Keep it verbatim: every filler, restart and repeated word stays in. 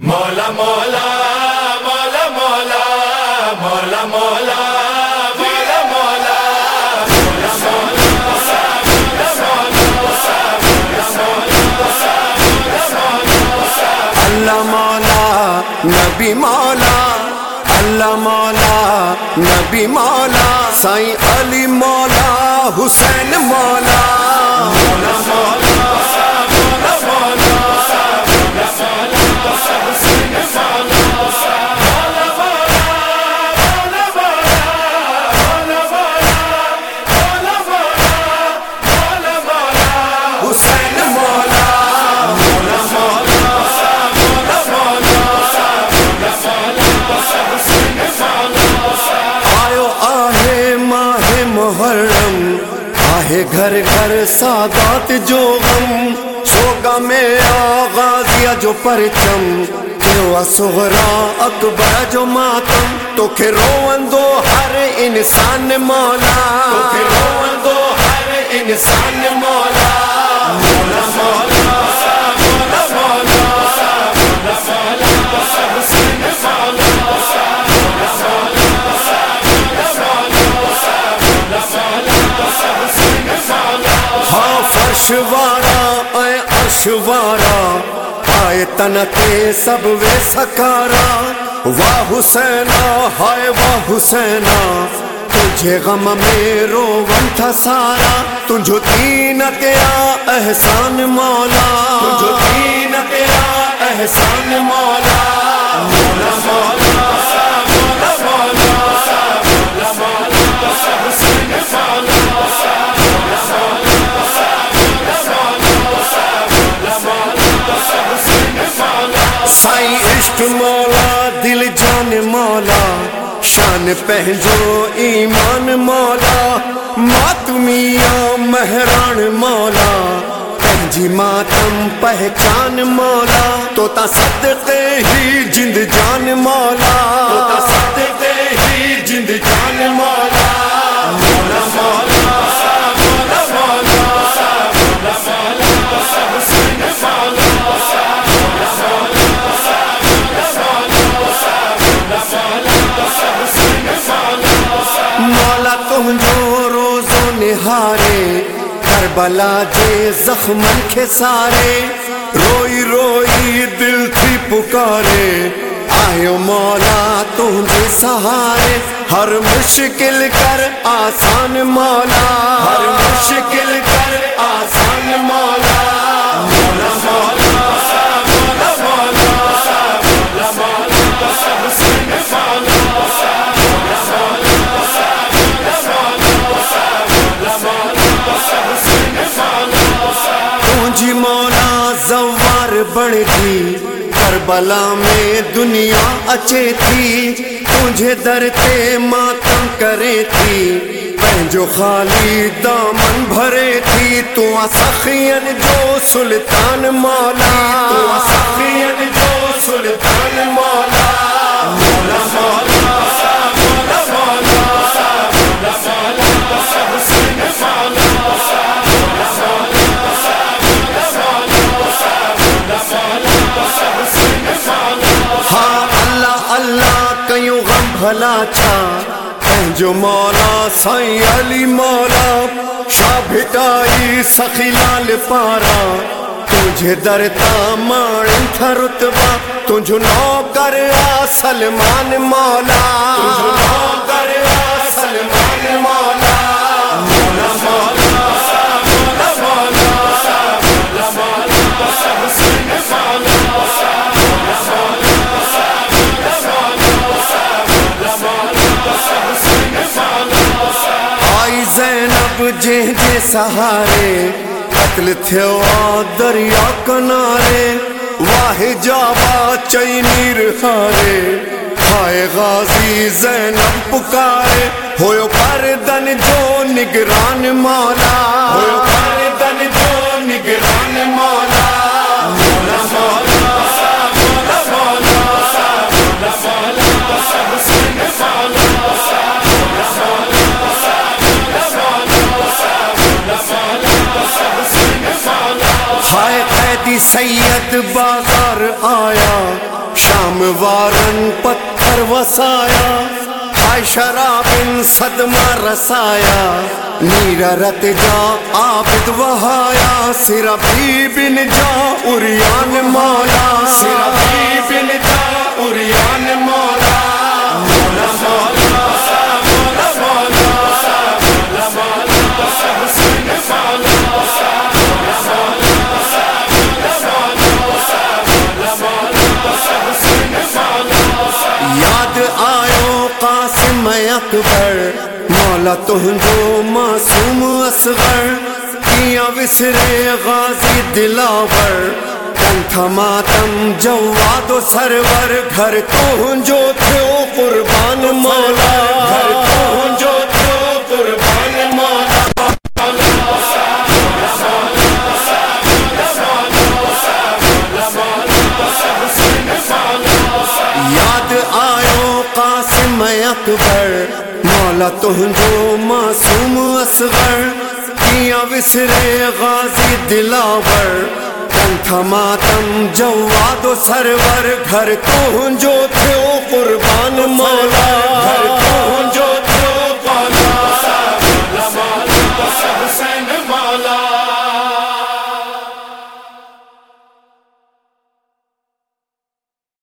مولا مولا مولا مولا مولا مولا مولا مولا اللہ مولا نبی مولا، اللہ مولا نبی مولا، سائیں علی مولا، حسین مولا، مولا مولا مولا مولا حسین مولا مولا مولا مولا مولا مولا مولا مولا حسین مولا، مولا مولا مولا مولا حسین مولا آیو آہے ماہ محرم، آہے گھر گھر سادات جو غم، سوگا میں آغازیا جو پرچم، کیوا صغرا اکبر جو ماتم، تو کہ روان دو ہر انسان مولا، تو کہ روان دو ہر انسان مولا مولا مولا مولا مولا مولا حسین مولا ہاں فرش وارا اے عرش وارا، آئے تنتے سب وے سکارا، واہ حسینا ہائے واہ حسینا، تجھے غم میں روون تھا سارا، تجھو دین تیرا احسان مولا، تجھو دین تیرا احسان مولا مولا مولا مولا مولا مولا حسین مولا سائیں عشق مولا دل جان مولا، شان پہنجو ایمان مولا، ماتمیاں مہران مولا، پہنجی ماتم پہچان مولا، تو تا صدقے ہی جند جان مولا، تو تا صدقے ہی جند جان مولا مولا مولا مولا مولا مولا حسین مولا مولا تمجو روزو نہارے، کربلا جے زخمن کے سارے، روئی روئی دل تھی پکارے، آئیو مولا تجھے سہارے، ہر مشکل کر آسان مولا، ہر مشکل کر آسان مولا مولا مولا مولا مولا مولا حسین مولا تجھی مولا زوار بڑھ تھی، کربلا میں دنیا اچے تھی، تجھے درتے ماتم کرے تھی، پہنجو خالی دامن بھرے تھی، تو سخین جو سلطان مولا، تو سخین جو سلطان مولا مولا مولا مولا مولا مولا حسین مولا ہاں اللہ اللہ کیوں غم بھلا چھا، پہنجو مولا سائیں علی مولا، شاہ بھٹائی سخی لال پارا، تجھے درتا ماڑن تھا رتبہ، تجھو نوکر آ سلمان مولا، تجھو نوکر آ سلمان مولا مولا مولا مولا مولا مولا حسین مولا آئی زینب جے جے سہارے، قتل تھیو آ دریا کنارے، واہ جابا چینیر ہارے، ہائے غازی زینب پکارے، ہوئو پردن جو نگران مولا، ہوئو پردن جو نگران مولا مولا مولا مولا مولا مولا حسین مولا ہائے قیدی سید بازار آیا، شام وارن پتھر وسایا ہائے شرابن صدمہ رسایا نیرا رت جا عابد وہایا سرا بھی بن جا اریان مولا سرا بھی بن جا اریان مولا مولا مولا مولا مولا مولا مولا حسین مولا یاد آیو قاسم اکبر مولا تہنجو معصوم اصغر کیا وسرے غازی دلاور کنٹھا ماتم جواد و سرور گھر تہنجو تھیو قربان مولا گھر تہنجو تھیو قربان مولا یاد آیو قاسم اکبر مولا تہنجو معصوم اصغر کیا وسرے غازی دلاور کنٹھا ماتم جواد و سرور گھر تہنجو تھیو قربان مولا